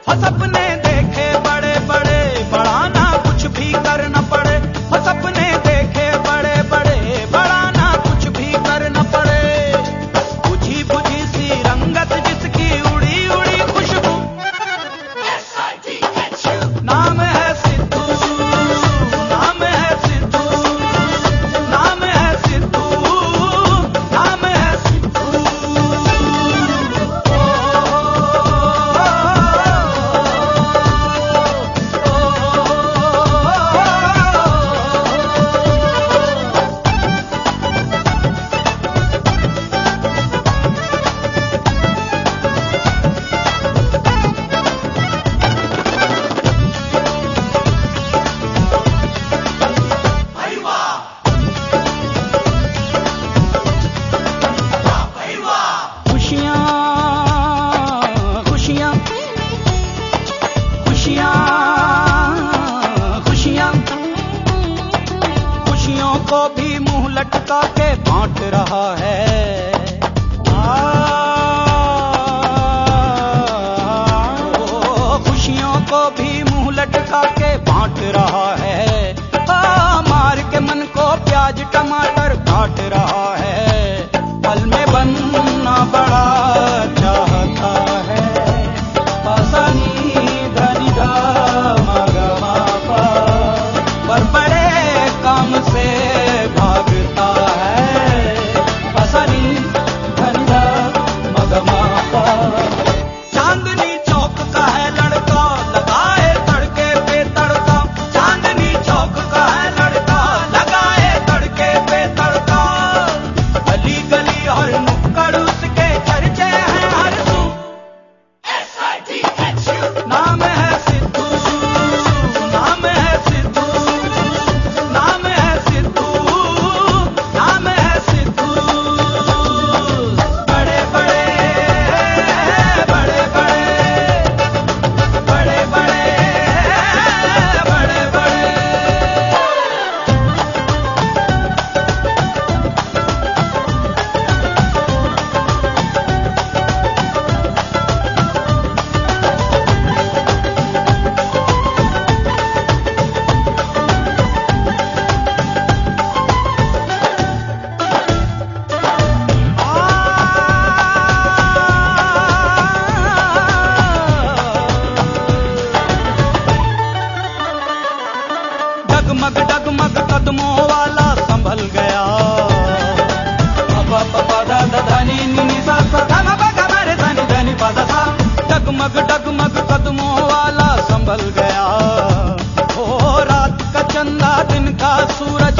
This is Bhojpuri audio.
हो सपने देखे बड़े बड़े, बड़ा ना कुछ भी करना पड़े। हो सपने देखे बड़े बड़े, बड़ा ना कुछ भी करना पड़े। बुझी बुझी सी रंगत जिसकी, उड़ी उड़ी खुशबू, नाम है सिद्धू, नाम है सिद्धू, नाम है सिद्धू, नाम है सिद्धू। खुशियों को भी मुंह लटका के बांट रहा है। खुशियों को भी मुंह लटका के बांट रहा है। मार के मन को प्याज टमाटर काट रहा है। पल में बनना बड़ा चाहता है। पासानी धनी गा मगमा पा, पर बड़े काम से भागता है। पासानी धनी गा मगमा पा। चांदनी चौक का है लड़का, लगाए तड़के पे तड़का। चांदनी चौक का है लड़का, लगाए तड़के पे तड़का। गली गली और नुक्कड़ उसके चर्चे हैं हर सू। नाम है सिद्धू, नाम है सिद्धू, नाम है सिद्धू, नाम है सिद्धू। बड़े बड़े, बड़े बड़े, बड़े बड़े, बड़े बड़े। डगमग डगमग कदमों वाला संभल गया। धनी नी सा सा धा मा पा गा मा रे धा नी धनी पा धा सा। डगमग डगमग कदमों वाला संभल गया। ओ रात का चंदा दिन का सूरज